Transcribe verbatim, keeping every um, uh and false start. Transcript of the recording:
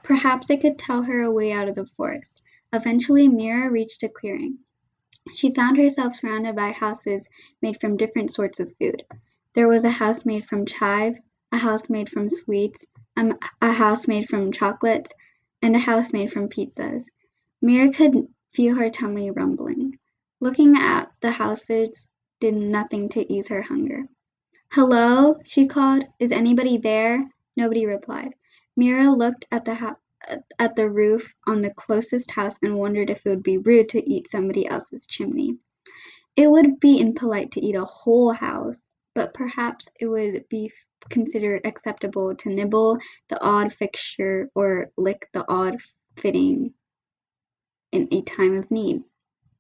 Perhaps it could tell her a way out of the forest. Eventually Mira reached a clearing. She found herself surrounded by houses made from different sorts of food. There was a house made from chives, a house made from sweets, um, a house made from chocolates, and a house made from pizzas. Mira could feel her tummy rumbling. Looking at the houses did nothing to ease her hunger. "Hello?" she called. "Is anybody there?" Nobody replied. Mira looked at the ho- at the roof on the closest house and wondered if it would be rude to eat somebody else's chimney. It would be impolite to eat a whole house, but perhaps it would be considered acceptable to nibble the odd fixture or lick the odd fitting in a time of need.